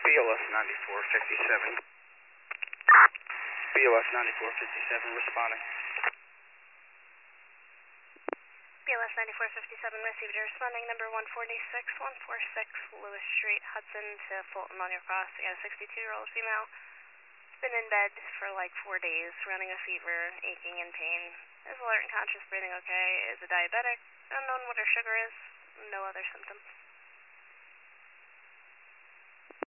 BLS 9457. BLS 9457 responding. BLS 9457 received. You're responding number 146 Lewis Street, Hudson to Fulton on your cross. I got a 62-year-old female. Been in bed for like 4 days, running a fever, aching and pain. Is alert and conscious, breathing okay. Is a diabetic. Unknown what her sugar is. No other symptoms.